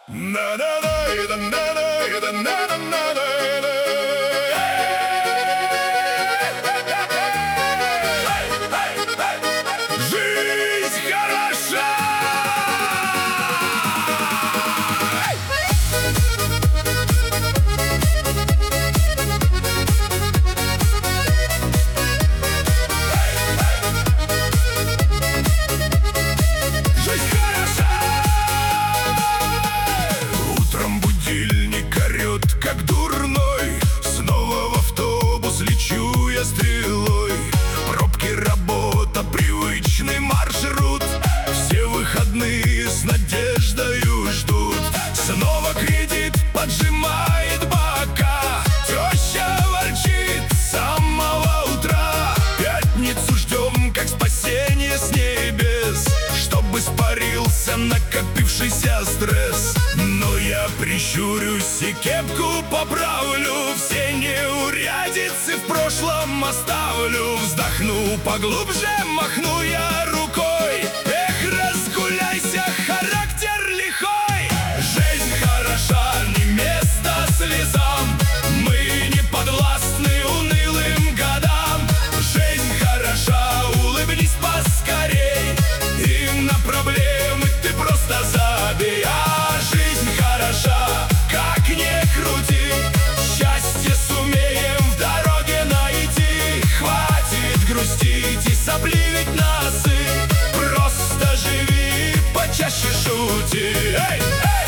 Жизнь хороша! Жизнь хороша! Утром будильник орет, как дурной. Снова в автобус лечу я стрелой. Пробки, работа, привычный маршрут. Все выходные с надеждою ждут. Снова кредит поджимает бока. Теща ворчит с самого утра. Пятницу ждем, как спасение с небес, чтобы испарился накопившийся стресс. Но я прищурюсь и кепку поправлю. Все неурядицы в прошлом оставлю. Вздохну поглубже, махну я рукой. Эх, разгуляйся, характер лихой. Жизнь хороша, не место слезам. Мы не подвластны унылым годам. Жизнь хороша, улыбнись поскорей. И на проблемы ты просто забей. А жизнь хороша, как ни крути. Счастье сумеем в дороге найти. Хватит грустить и сопли ведь носы. Просто живи, почаще шути. Эй, эй!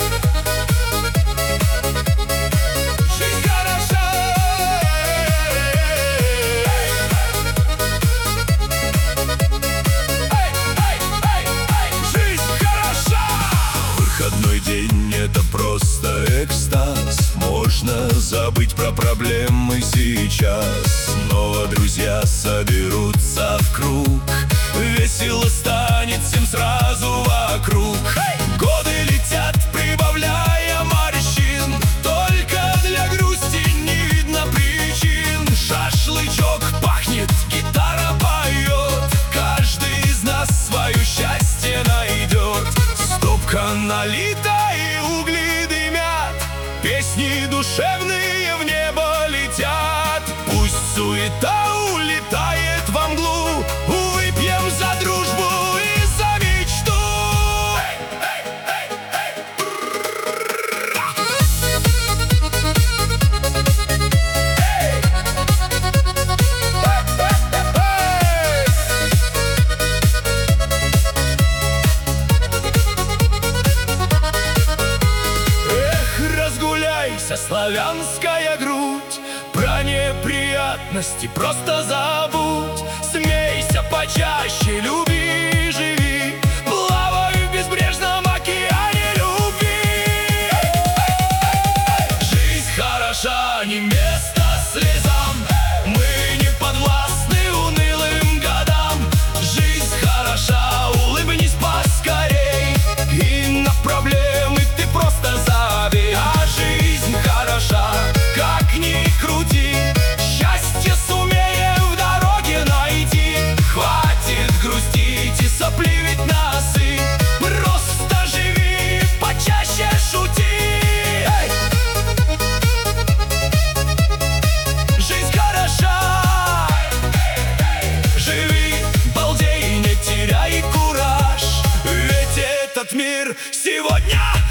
Жизнь хороша! Жизнь хороша! Выходной день — это просто экстаз. Можно забыть про проблемы сейчас. Снова друзья соберутся в круг. Весело станет всем сразу вокруг. Годы летят, прибавляя морщин. Только для грусти не видно причин. Шашлычок пахнет, гитара поет. Каждый из нас свое счастье найдет. Стопка налита и угли дымят. Песни душевные в небо летят. Пусть суета улетает во мглу. Выпьем за дружбу и за мечту. Эх, разгуляйся, славянская грудь. Про неприятности просто забудь. Смейся почаще, люби, живи. Плавай в безбрежном океане любви. Жизнь хороша, не место слезам. Мы не подвластны унылым годам. Жизнь хороша, улыбнись поскорей. И на проблемы ты просто забей. А жизнь хороша, как ни крути. Счастье сумеем в дороге найти. Хватит грустить и сопли ведь носы. Просто живи, почаще шути. Эй! Жизнь хороша. Живи, балдей, не теряй кураж. Ведь этот мир сегодня